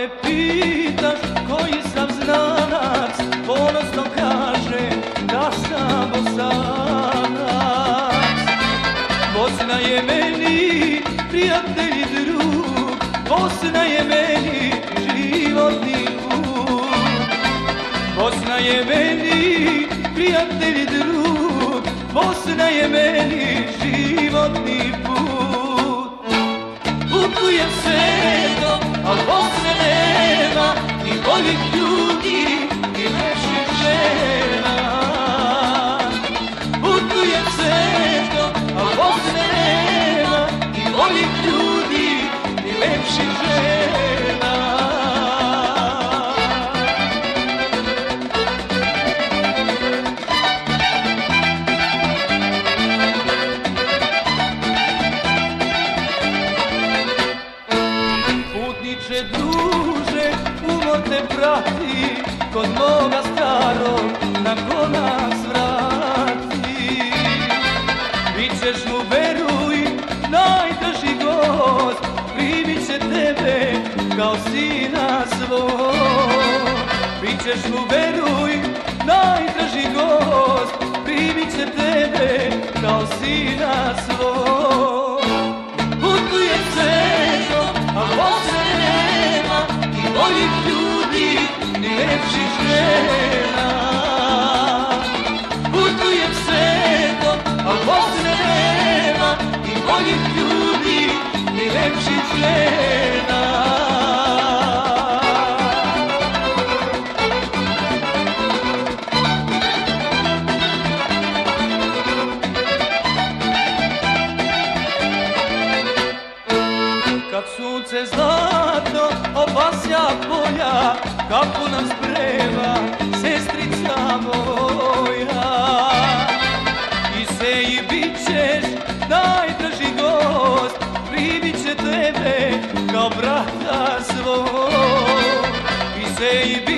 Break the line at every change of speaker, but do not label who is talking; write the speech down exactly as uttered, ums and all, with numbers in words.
me pitaš koji sam znanac, ponosno kažem da sam Bosanac. Bosna je meni prijatelj i drug, Bosna je meni životni put. Bosna je meni prijatelj i drug, Bosna je meni životni put. Putujem svetom, al Bosne nema, ni boljih ljudi, ni lepših žena. Putujem svetom, al Bosne nema, ni boljih ljudi, ni lepših žena. Putniče druže, umor te prati, kod moga starog na konac vrati. Bićeš mu, veruj, najdraži gost, primit će tebe kao sina svog. Bićeš mu, veruj, najdraži gost, primit će tebe kao sina svog. Putujem svetom, a Bosne nema, ni boljih ljudi, ni lepših žena. Putujem svetom, a Bosne nema, ni boljih ljudi, ni lepših žena. Kad sunce zlatno opasja polja, kapu nam sprema sestrica moja. I se i bit ćeš najdraži gost, primit će tebe kao brata svog. I se i bit